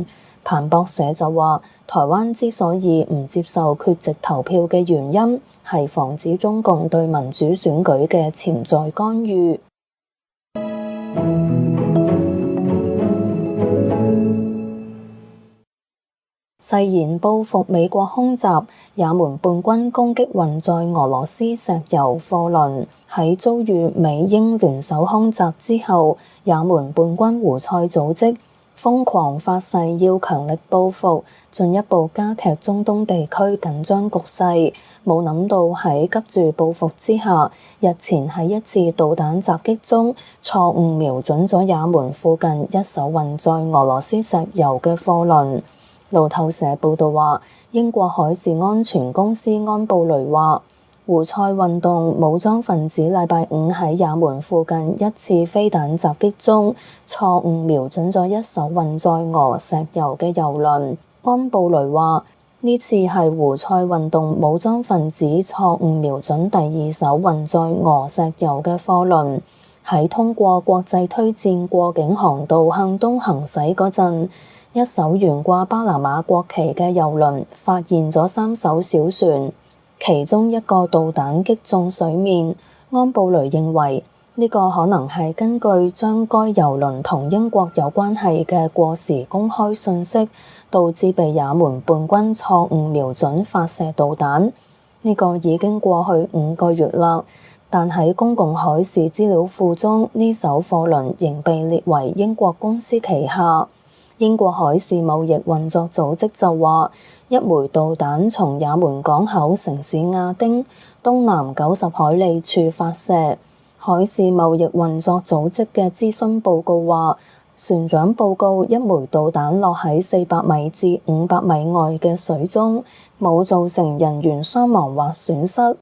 彭博社就話，台灣之所以唔接受缺席投票嘅原因係防止中共對民主選舉嘅潛在干預。誓言報復美國空襲，也門叛軍攻擊運載俄羅斯石油貨輪。喺遭遇美英聯手空襲之後，也門叛軍胡塞組織瘋狂發誓要強力報復，進一步加劇中東地區緊張局勢。冇諗到喺急住報復之下，日前喺一次導彈襲擊中錯誤瞄準咗也門附近一艘運載俄羅斯石油嘅貨輪。路透社報導話，英國海事安全公司安布雷話，胡塞運動武裝分子禮拜五喺也門附近一次飛彈襲擊中錯誤瞄準咗一艘運載俄石油嘅油輪。安布雷話，呢次係胡塞運動武裝分子錯誤瞄準第二艘運載俄石油嘅貨輪，喺通過國際推薦過境航道向東行駛嗰陣，一艘懸掛巴拿馬國旗嘅油輪發現咗3艘小船，其中一個導彈擊中水面。安布雷認為呢個可能係根據將該油輪同英國有關係嘅過時公開信息，導致被也門叛軍錯誤瞄準發射導彈。呢個已經過去5個月啦，但喺公共海事資料庫中，呢艘貨輪仍被列為英國公司旗下。英國海事貿易運作組織就話，一枚導彈從也門港口城市亞丁東南90海里處發射。海事貿易運作組織嘅諮詢報告話，船長報告一枚導彈落喺400米至500米外嘅水中，冇造成人員傷亡或損失。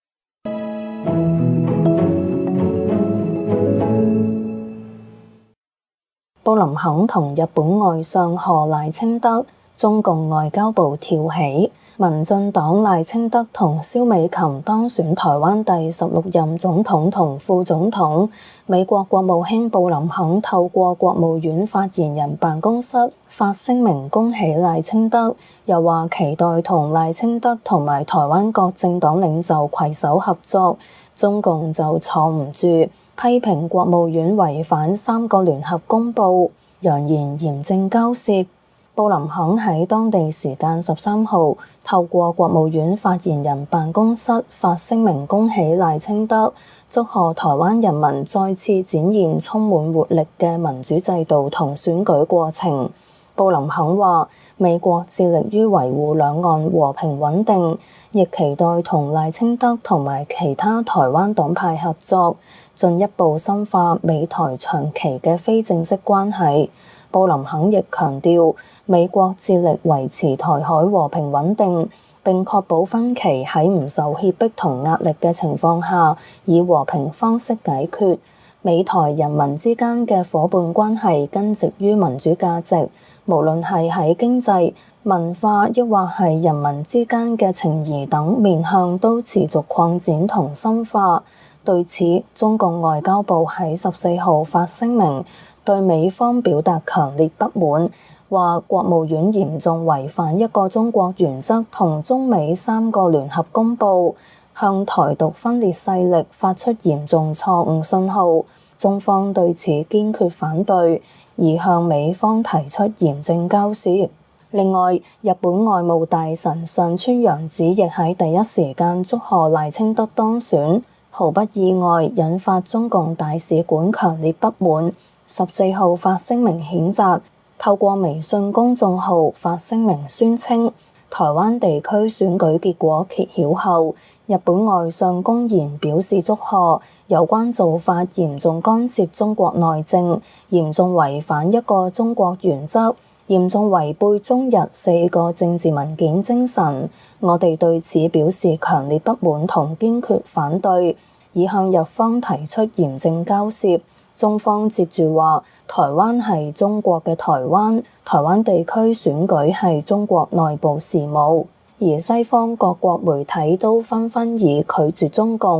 布林肯同日本外相河賴清德，中共外交部跳起。民進黨賴清德同蕭美琴當選台灣第16任總統同副總統。美國國務卿布林肯透過國務院發言人辦公室發聲明恭喜賴清德，又話期待同賴清德同埋台灣各政黨領袖攜手合作。中共就坐唔住，批評國務院違反3個聯合公報，揚言嚴正交涉。布林肯喺當地時間13號透過國務院發言人辦公室發聲明恭喜賴清德，祝賀台灣人民再次展現充滿活力嘅民主制度同選舉過程。布林肯話，美國致力於維護兩岸和平穩定，亦期待同賴清德同埋其他台灣黨派合作，進一步深化美台長期嘅非正式關係。布林肯亦強調，美國致力維持台海和平穩定，並確保分歧喺唔受脅迫同壓力嘅情況下，以和平方式解決。美台人民之間嘅夥伴關係根植於民主價值，無論係喺經濟、文化，抑或係人民之間嘅情誼等面向，都持續擴展同深化。對此，中共外交部喺14號發聲明，對美方表達強烈不滿，話國務院嚴重違反一個中國原則同中美3個聯合公報，向台獨分裂勢力發出嚴重錯誤信號。中方對此堅決反對，而向美方提出嚴正交涉。另外，日本外務大臣上川陽子亦喺第一時間祝賀賴清德當選，毫不意外引發中共大使館強烈不滿。14號發聲明譴責，透過微信公眾號發聲明宣稱，台灣地區選舉結果揭曉後，日本外相公然表示祝賀，有關做法嚴重干涉中國內政，嚴重違反一個中國原則，嚴重違背中日4個政治文件精神。我哋對此表示強烈不滿同堅決反對，已向日方提出嚴正交涉。中方接住話，台灣係中國嘅台灣，台灣地區選舉係中國內部事務。而西方各國媒體都紛紛以拒絕中共、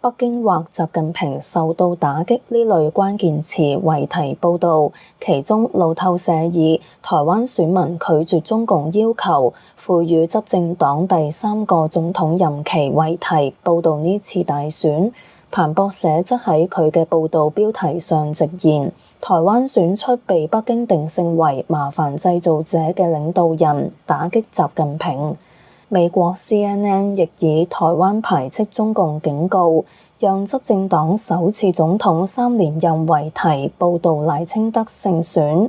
北京或習近平受到打擊呢類關鍵詞為題報導，其中路透社以台灣選民拒絕中共要求，賦予執政黨第3個總統任期為題報導呢次大選。彭博社則喺佢嘅報導標題上直言，台灣選出被北京定性為麻煩製造者嘅領導人，打擊習近平。美國 CNN 亦以台灣排斥中共警告，讓執政黨首次總統3連任為題報導賴清德勝選。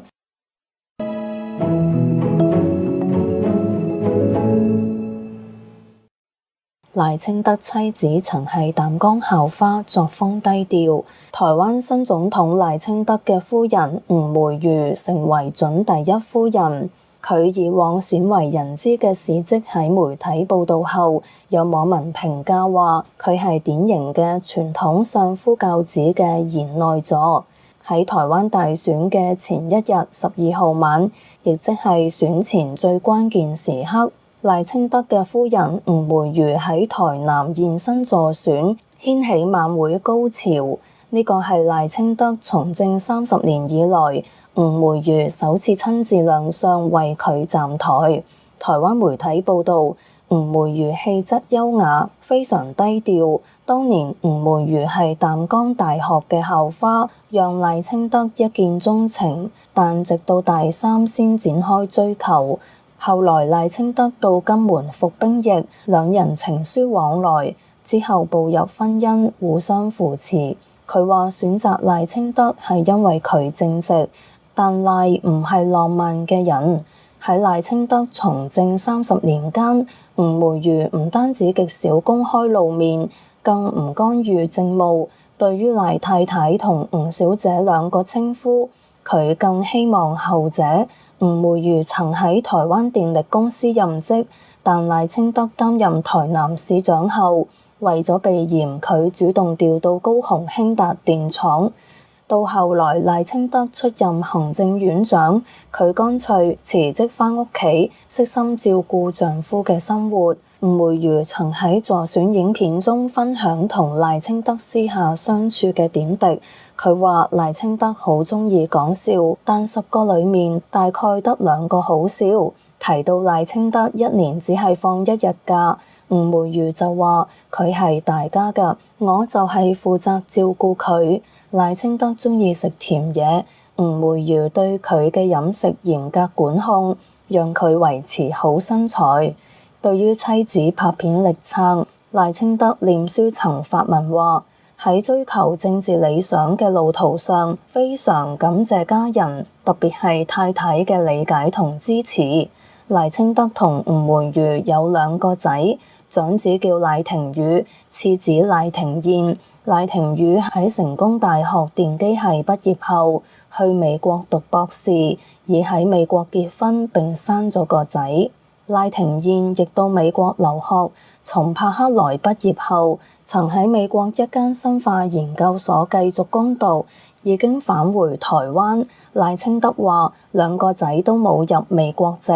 賴清德妻子曾係淡江校花，作風低調。台灣新總統賴清德嘅夫人吳梅如成為準第一夫人。佢以往鮮為人知嘅事蹟喺媒體報導後，有網民評價話佢係典型嘅傳統相夫教子嘅賢內助。喺台灣大選嘅前一日12號晚，亦即係選前最關鍵時刻，賴清德嘅夫人吳梅如喺台南現身助選，掀起晚會高潮。呢個係賴清德從政30年以來，吳梅如首次親自亮相為佢站台。台灣媒體報導，吳梅如氣質優雅，非常低調。當年吳梅如係淡江大學嘅校花，讓賴清德一見鍾情，但直到大三先展開追求。後來賴清德到金門服兵役，兩人情書往來，之後步入婚姻，互相扶持。佢話選擇賴清德係因為佢正直，但賴唔係浪漫嘅人。喺賴清德從政30年間，吳梅如唔單止極少公開露面，更唔干預政務。對於賴太太同吳小姐兩個稱呼，佢更希望後者。吳梅如曾喺台灣電力公司任職，但賴清德擔任台南市長後，為咗避嫌，佢主動調到高雄興達電廠。到後來賴清德出任行政院長，佢乾脆辭職返屋企，悉心照顧丈夫嘅生活。吳梅如曾喺助選影片中分享同賴清德私下相處嘅點滴。佢話賴清德好鍾意講笑，但10個裡面大概得2個好笑。提到賴清德一年只係放1日假，吳梅如就話佢係大家㗎，我就係負責照顧佢。賴清德鍾意食甜嘢，吳梅如對佢嘅飲食嚴格管控，讓佢維持好身材。對於妻子拍片力撐，賴清德臉書曾發文話：喺追求政治理想嘅路途上，非常感謝家人，特別係太太嘅理解同支持。賴清德同吳梅如有2個仔，長子叫賴廷宇，次子賴廷燕。賴廷宇喺成功大學電機系畢業後，去美國讀博士，已喺美國結婚並生咗個仔。賴廷燕亦到美國留學，從柏克萊畢業後，曾喺美國一間生化研究所繼續攻讀，已經返回台灣。賴清德話2個仔都冇入美國籍。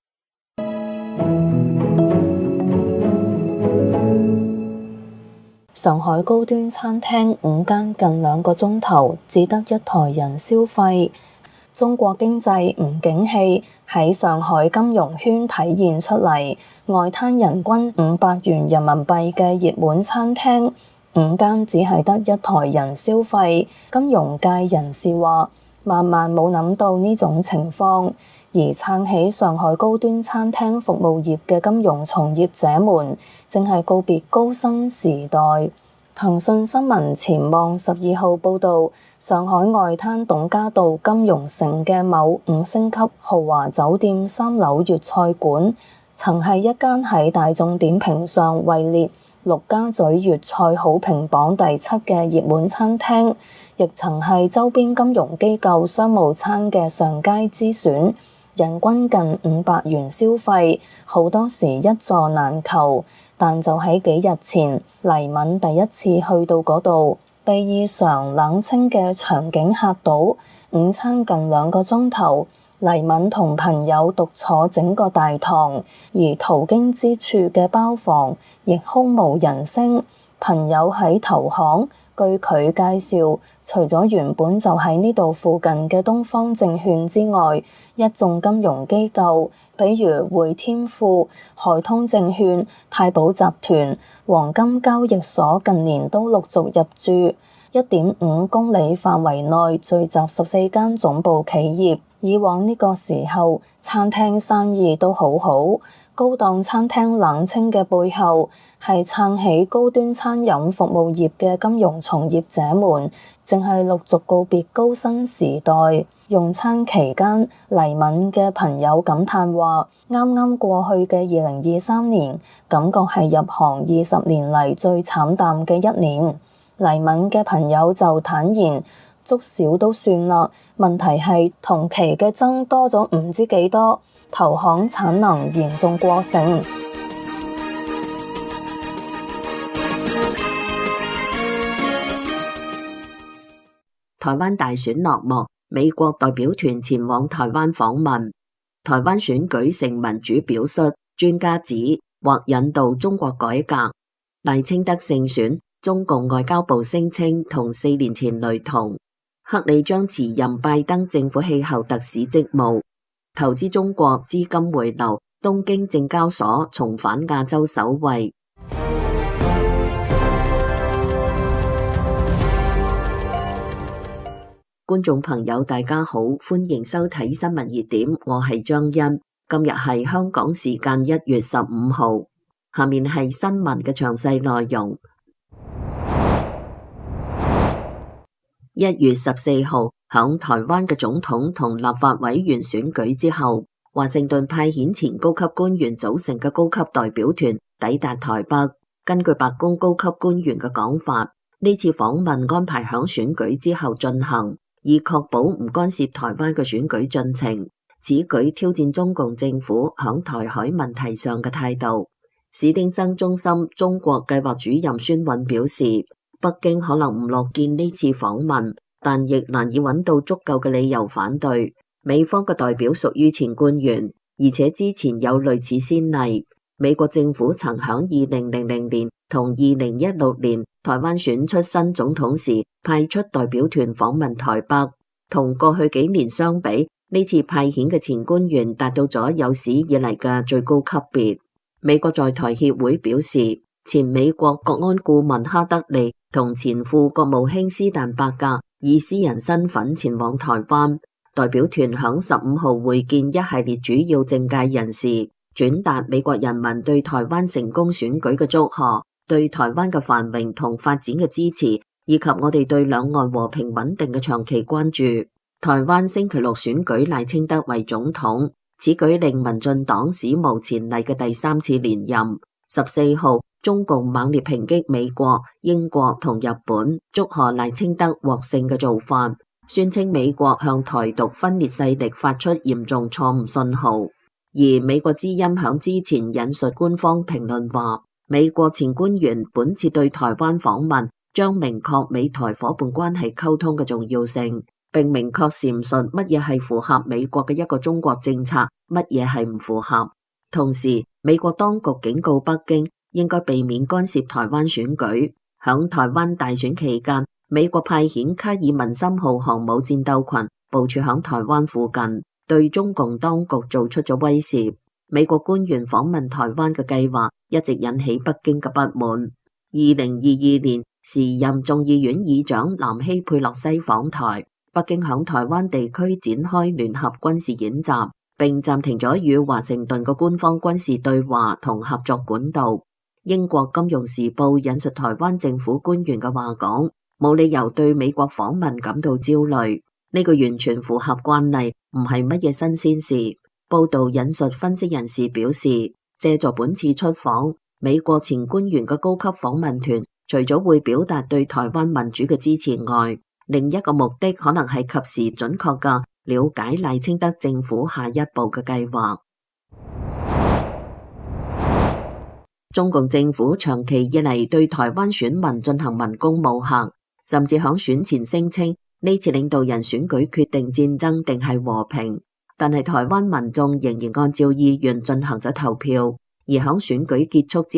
上海高端餐廳5間近2個鐘頭，只得1台人消費。中國經濟唔景氣喺上海金融圈體現出嚟，外灘人均500元人民幣嘅熱門餐廳5間只係得1台人消費。金融界人士話，萬萬冇諗到呢種情況，而撐起上海高端餐廳服務業嘅金融從業者們，正係告別高薪時代。騰訊新聞前望12號報導，上海外灘董家道金融城嘅某5星級豪華酒店3樓粵菜館，曾係一間喺大眾點評上位列陸家嘴粵菜好評榜第7嘅熱門餐廳，亦曾係周邊金融機構商務餐嘅上佳之選，人均近500元消費，好多時一座難求。但就喺幾日前，黎敏第一次去到嗰度，被異常冷清嘅場景嚇到。午餐近2個鐘頭，黎敏同朋友獨坐整個大堂，而途經之處嘅包房亦空無人聲。 朋友喺投行，據佢介紹，除咗原本就喺呢度附近嘅東方證券之外，一眾金融機構，比如匯添富、海通證券、太保集團、黃金交易所近年都陸續入駐。1.5公里範圍內聚集14間總部企業。以往呢個時候，餐廳生意都好好。高檔餐廳冷清嘅背後，係撐起高端餐飲服務業嘅金融從業者們，正係陸續告別高薪時代。用餐期間，黎敏嘅朋友感嘆話：啱啱過去嘅2023年，感覺係入行20年嚟最慘淡嘅一年。黎敏嘅朋友就坦言，捉少都算啦，問題係同期嘅增多咗唔知幾多，投行產能嚴重過剩。 台灣大選落幕，美國代表團前往台灣訪問。台灣選舉成民主表率，專家指或引導中國改革。賴清德勝選，中共外交部聲稱同4年前雷同。克里將辭任拜登政府氣候特使職務。投資中國資金回流，東京證交所重返亞洲首位。觀眾朋友大家好，歡迎收睇新聞熱點，我係張欣。今日係香港時間1月15號，下面係新聞嘅詳細內容。1月14號，響台灣嘅總統同立法委員選舉之後，華盛頓派遣前高級官員組成嘅高級代表團抵達台北。根據白宮高級官員嘅講法，呢次訪問安排響選舉之後進行，以確保唔干涉台灣嘅選舉進程。此舉挑戰中共政府響台海問題上嘅態度。史丁生中心中國計劃主任孫韻表示，北京可能唔樂見呢次訪問，但亦難以揾到足夠嘅理由反對。美方嘅代表屬於前官員，而且之前有類似先例。美國政府曾響2000年同2016年台灣選出新總統時派出代表團訪問台北，同過去幾年相比，呢次派遣嘅前官員達到咗有史以嚟嘅最高級別。美國在台協會表示，前美國國安顧問哈德利同前副國務卿斯坦伯格以私人身份前往台灣，代表團響15號會見一系列主要政界人士，轉達美國人民對台灣成功選舉嘅祝賀，對台灣嘅繁榮同發展嘅支持，以及我哋對兩岸和平穩定嘅長期關注。台灣星期六選舉賴清德為總統，此舉令民進黨史無前例嘅第3次連任。14號，中共猛烈抨擊美國、英國同日本祝賀賴清德獲勝嘅做法，宣稱美國向台獨分裂勢力發出嚴重錯誤信號。而美國之音響之前引述官方評論話，美國前官員本次對台灣訪問將明確美台夥伴關係溝通嘅重要性，並明確闡述乜嘢係符合美國嘅一個中國政策，乜嘢係唔符合。同時，美國當局警告北京應該避免干涉台灣選舉。響台灣大選期間，美國派遣卡爾文森號航母戰鬥群部署響台灣附近，對中共當局做出咗威懾。美國官員訪問台灣嘅計劃一直引起北京嘅不滿。2022年，時任眾議院議長南希佩洛西訪台，北京響台灣地區展開聯合軍事演習，並暫停咗與華盛頓嘅官方軍事對話同合作管道。英國金融時報引述台灣政府官員嘅話講，冇理由對美國訪問感到焦慮，呢個完全符合慣例，唔係乜嘢新鮮事。報道引述分析人士表示，借助本次出訪，美國前官員嘅高級訪問團除咗會表達對台灣民主嘅支持外，另一個目的可能係及時準確嘅了解賴清德政府下一步嘅計劃。中共政府長期以嚟對台灣選民進行文攻武嚇，甚至響選前聲稱呢次領導人選舉決定戰爭定係和平。但係台灣民眾仍然按照意願進行咗投票，而響選舉結束之後，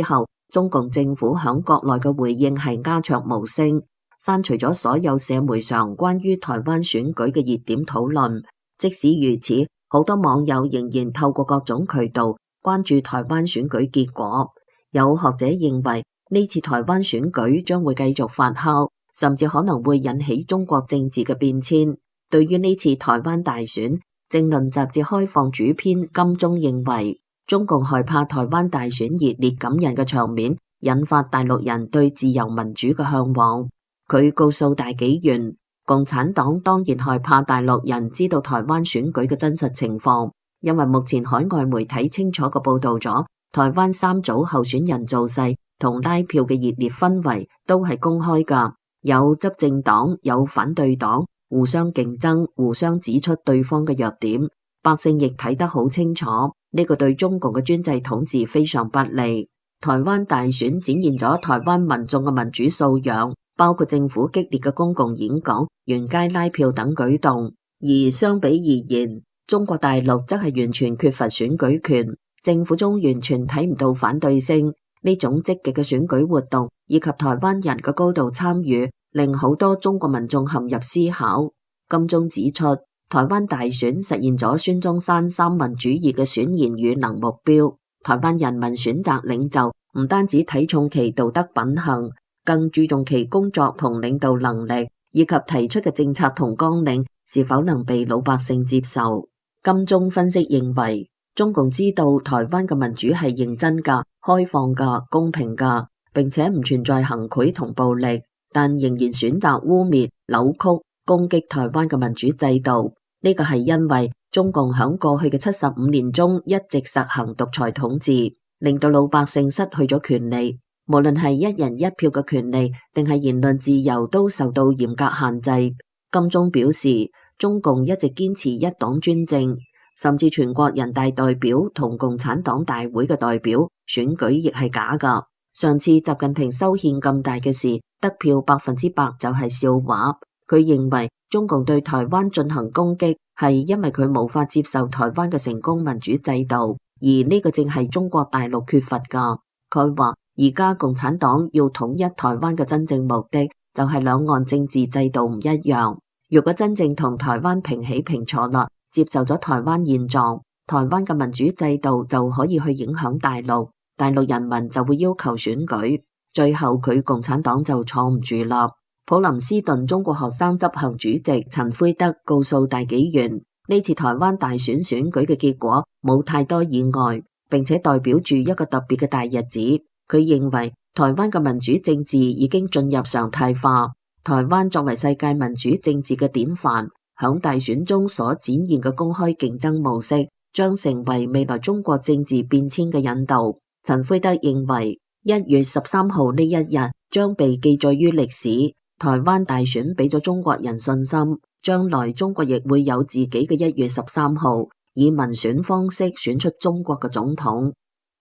中共政府響國內嘅回應係鴉雀無聲，刪除咗所有社媒上關於台灣選舉嘅熱點討論。即使如此，好多網友仍然透過各種渠道關注台灣選舉結果。有學者認為呢次台灣選舉將會繼續發酵，甚至可能會引起中國政治嘅變遷。對於呢次台灣大選，政論雜誌開放主編金鐘認為，中共害怕台灣大選熱烈感人嘅場面引發大陸人對自由民主嘅向往。佢告訴大紀元，共產黨當然害怕大陸人知道台灣選舉嘅真實情況，因為目前海外媒體清楚嘅報道咗台灣三組候選人造勢同拉票嘅熱烈氛圍都係公開㗎，有執政黨，有反對黨，互相競爭，互相指出對方嘅弱點，百姓亦睇得好清楚，呢個對中共嘅專制統治非常不利。台灣大選展現咗台灣民眾嘅民主素養，包括政府激烈嘅公共演講、沿街拉票等舉動。而相比而言，中國大陸則係完全缺乏選舉權，政府中完全睇唔到反對聲。呢種積極嘅選舉活動以及台灣人嘅高度參與，令好多中國民眾陷入思考。金鐘指出，台灣大選實現咗孫中山三民主義嘅選賢與能目標。台灣人民選擇領袖，唔單止睇重其道德品行，更注重其工作同領導能力，以及提出嘅政策同綱領是否能被老百姓接受。金鐘分析認為，中共知道台灣嘅民主係認真㗎、開放㗎、公平㗎，並且唔存在行賄同暴力，但仍然選擇污衊、扭曲、攻擊台灣嘅民主制度。呢個係因為中共響過去嘅75年中一直實行獨裁統治，令到老百姓失去咗權利，無論係一人一票嘅權利，定係言論自由都受到嚴格限制。金鐘表示，中共一直堅持一黨專政，甚至全國人大代表同共產黨大會嘅代表選舉亦係假㗎。上次習近平修憲咁大嘅事，得票100%就係笑話。佢認為中共對台灣進行攻擊係因為佢無法接受台灣嘅成功民主制度，而呢個正係中國大陸缺乏㗎。佢話而家共產黨要統一台灣嘅真正目的就係兩岸政治制度唔一樣。如果真正同台灣平起平坐啦，接受咗台灣現狀，台灣嘅民主制度就可以去影響大陸，大陸人民就會要求選舉，最後佢共產黨就坐唔住啦。普林斯頓中國學生執行主席陳輝德告訴大紀元，呢次台灣大選選舉嘅結果冇太多意外，並且代表住一個特別嘅大日子。佢認為台灣嘅民主政治已經進入常態化，台灣作為世界民主政治嘅典範，響大選中所展現嘅公開競爭模式，將成為未來中國政治變遷嘅引導。陳輝德認為1月13號呢一日將被記載於歷史。台灣大選俾咗中國人信心，將來中國亦會有自己嘅1月13號，以民選方式選出中國嘅總統。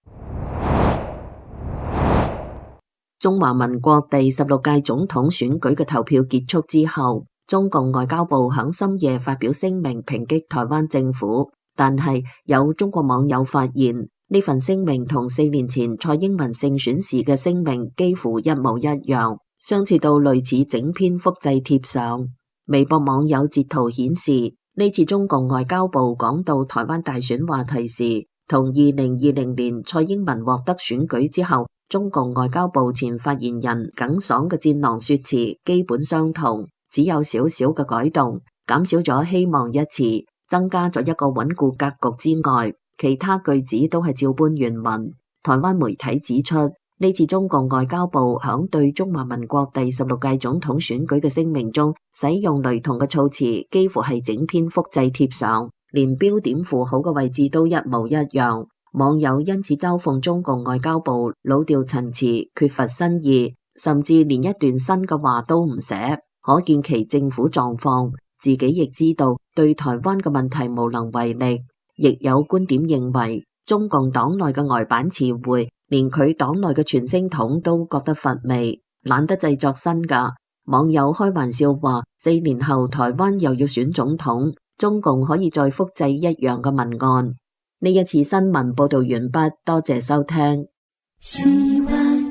中華民國第16屆總統選舉嘅投票結束之後，中共外交部響深夜發表聲明抨擊台灣政府，但係有中國網友發現呢份聲明同4年前蔡英文勝選時嘅聲明幾乎一模一樣，相似到類似整篇複製貼上。微博網友截圖顯示，呢次中共外交部講到台灣大選話題時，同2020年蔡英文獲得選舉之後，中共外交部前發言人耿爽嘅戰狼說辭基本相同，只有少少嘅改動，減少咗希望一詞，增加咗一個穩固格局之外，其他句子都係照搬原文。台灣媒體指出，呢次中共外交部響對中華民國第16屆總統選舉嘅聲明中，使用雷同嘅措辭，幾乎係整篇複製貼上，連標點符號嘅位置都一模一樣。網友因此嘲諷中共外交部老調陳詞，缺乏新意，甚至連一段新嘅話都唔寫，可見其政府狀況。自己亦知道對台灣嘅問題無能為力。亦有觀點認為，中共黨內嘅呆板詞彙，連佢黨內嘅傳聲筒都覺得乏味，懶得製作新㗎。網友開玩笑話，4年後台灣又要選總統，中共可以再複製一樣嘅文案。呢一次新聞報道完畢，多謝收聽。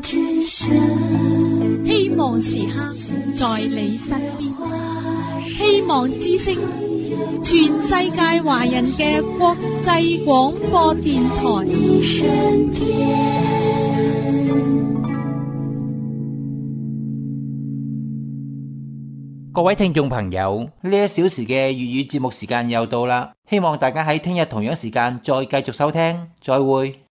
希望時刻在你身邊，希望之聲，全世界華人嘅國際廣播電台。 各位聽眾朋友，呢1小時嘅粵語節目時間又到啦，希望大家喺聽日同樣時間再繼續收聽，再會。